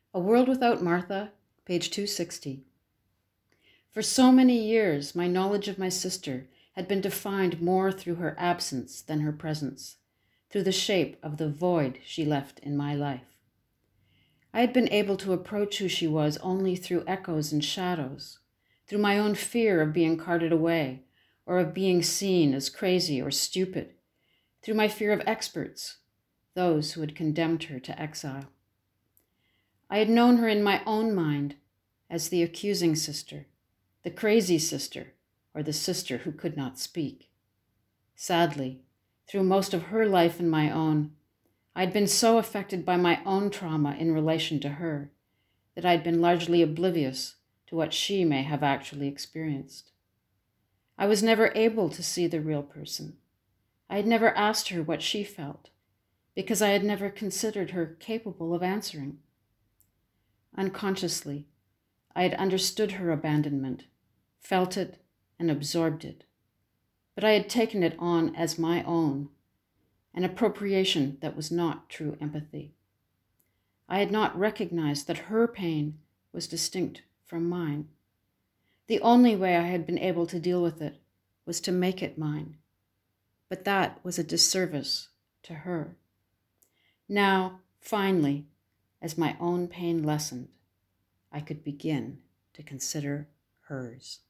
A World Without Martha, page 260. For so many years, my knowledge of my sister had been defined more through her absence than her presence, through the shape of the void she left in my life. I had been able to approach who she was only through echoes and shadows, through my own fear of being carted away, or of being seen as crazy or stupid, through my fear of experts, those who had condemned her to exile. I had known her in my own mind as the accusing sister, the crazy sister, or the sister who could not speak. Sadly, through most of her life and my own, I had been so affected by my own trauma in relation to her that I had been largely oblivious to what she may have actually experienced. I was never able to see the real person. I had never asked her what she felt, because I had never considered her capable of answering. Unconsciously, I had understood her abandonment, felt it, and absorbed it, but I had taken it on as my own, an appropriation that was not true empathy. I had not recognized that her pain was distinct from mine. The only way I had been able to deal with it was to make it mine, but that was a disservice to her. Now, finally, as my own pain lessened, I could begin to consider hers.